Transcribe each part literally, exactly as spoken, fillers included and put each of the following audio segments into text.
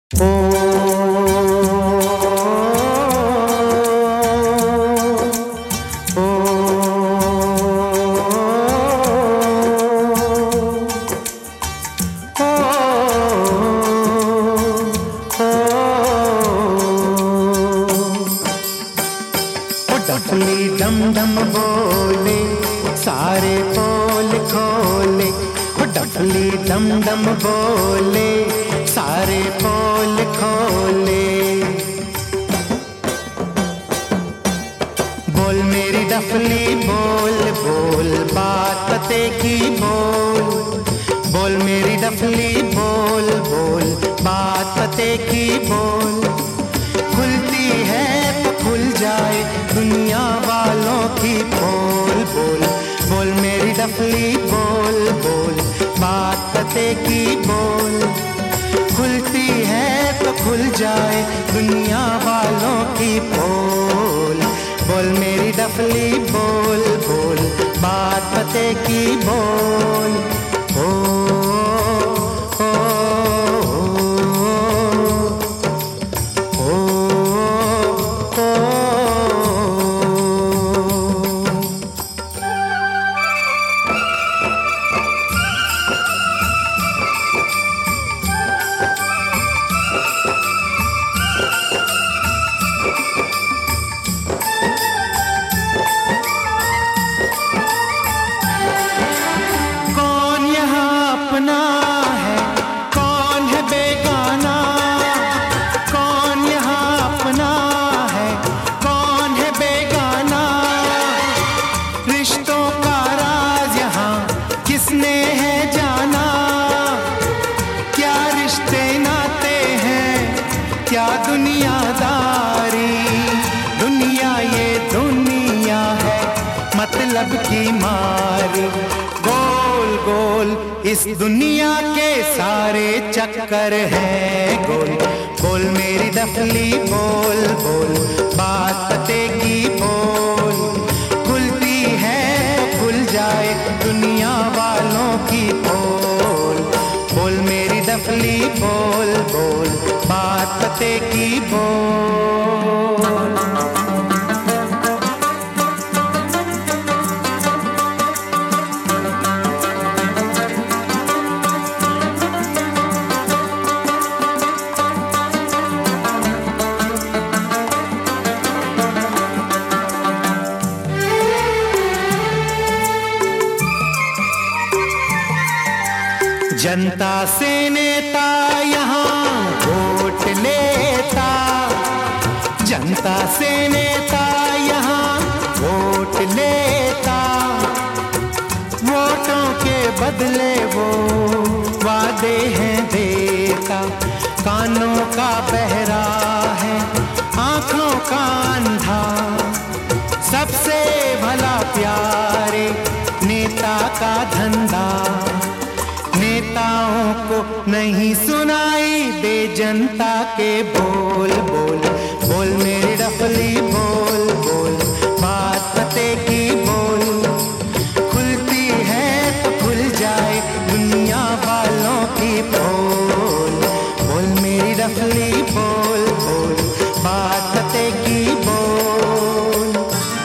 डफली डम डम बोले सारे पोल खोले, डफली डम डम बोले सारे पोल खोले। बोल मेरी डफली बोल बोल बात पते की बोल, बोल मेरी डफली बोल बोल बात पते की बोल। खुलती है तो खुल जाए दुनिया वालों की पोल, बोल बोल मेरी डफली बोल बोल बात पते की बोल। खुलती है तो खुल जाए दुनिया वालों की पोल, बोल मेरी डफली बोल बोल बात पते की बोल। ओ, ओ, ओ, ओ, क्या दुनियादारी, दुनिया ये दुनिया है मतलब की मारी। गोल गोल इस दुनिया के सारे चक्कर हैं गोल, बोल मेरी डफली बोल बोल बात पते की बोल। खुलती है तो खुल जाए दुनिया वालों की पोल, बोल मेरी डफली बोल बोल बात पते की बोल। जनता से नेता यहाँ वोट लेता, जनता से नेता यहाँ वोट लेता। वोटों के बदले वो वादे हैं देता। कानों का बहरा है आंखों का अंधा, सबसे भला प्यारे नेता का धंधा। नेताओं को नहीं सुनाई दे जनता के बोल, बोल बोल मेरी डफली बोल बोल बात पते की बोल। खुलती है तो खुल जाए दुनिया वालों की पोल, बोल मेरी डफली बोल बोल बात पते की बोल।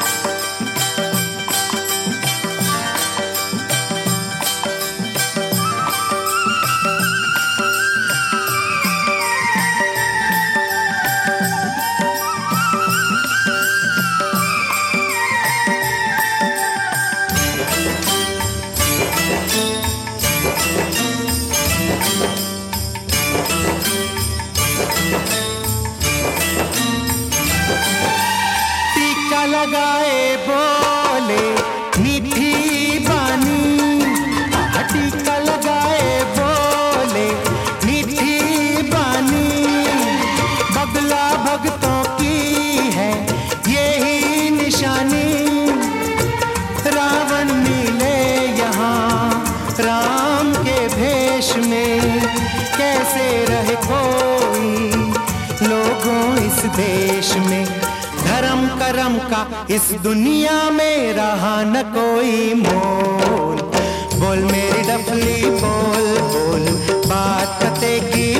टीका लगाए बोले मीठी बानी, टीका लगाए बोले मीठी बानी। बगला भक्तों की है यही निशानी। रावण मिले यहाँ राम के भेष में, कैसे रहे कोई लोगों इस देश में। धर्म करम का इस दुनिया में रहा न कोई मोल, बोल मेरी डफली बोल बोल बात पते की